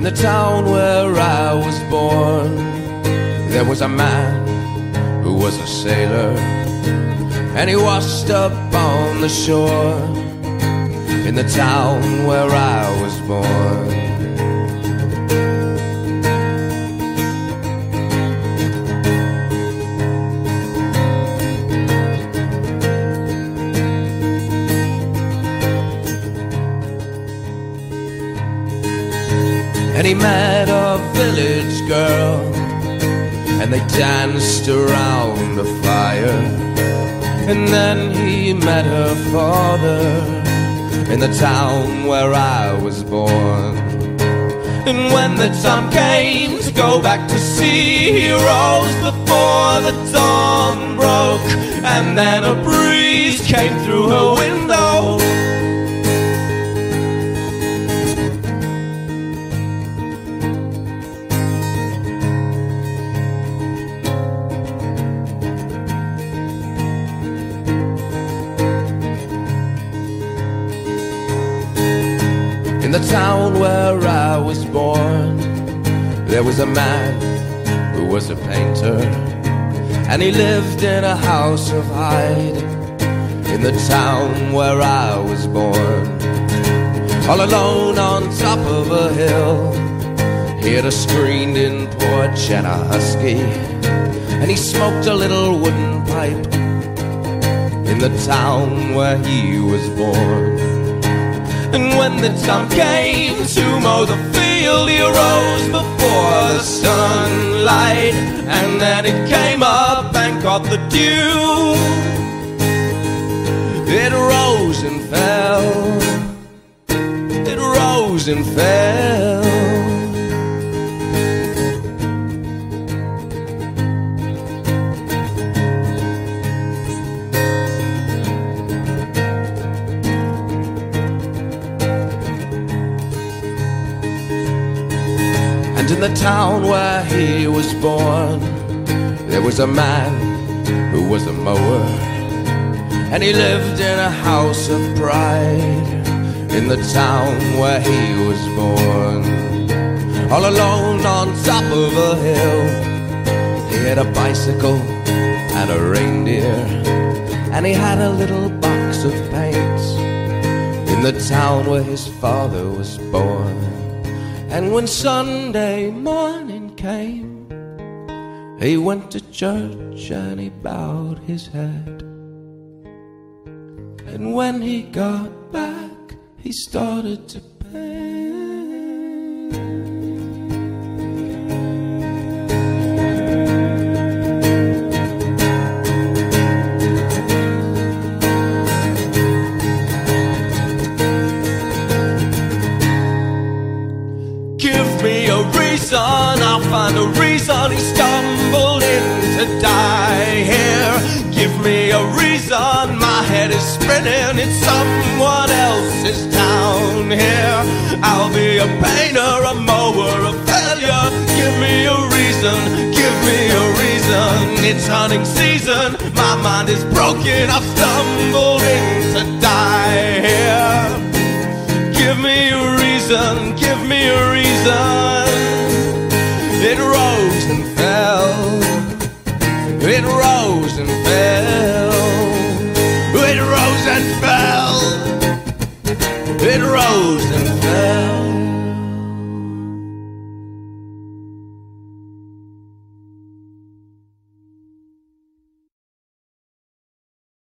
In the town where I was born, there was a man who was a sailor, and he washed up on the shore. In the town where I was born, and he met a village girl, and they danced around a fire. And then he met her father in the town where I was born. And when the time came to go back to sea, he rose before the dawn broke. And then a breeze came through her window, in the town where I was born. There was a man who was a painter, and he lived in a house of hiding in the town where I was born. All alone on top of a hill, he had a screened-in porch and a husky, and he smoked a little wooden pipe in the town where he was born. And when the time came to mow the field, he arose before the sunlight. And then it came up and caught the dew. It rose and fell, it rose and fell. And in the town where he was born, there was a man who was a mower, and he lived in a house of pride in the town where he was born. All alone on top of a hill, he had a bicycle and a reindeer, and he had a little box of paints in the town where his father was born. And when Sunday morning came, he went to church and he bowed his head. And when he got back, he started to paint. I'll find a reason he stumbled in to die here. Give me a reason, my head is spinning, it's someone else's town here. I'll be a painter, a mower, a failure. Give me a reason, give me a reason. It's hunting season, my mind is broken, I've stumbled in to die here. Give me a reason, give me a reason. It rose and fell, it rose and fell, it rose and fell, it rose and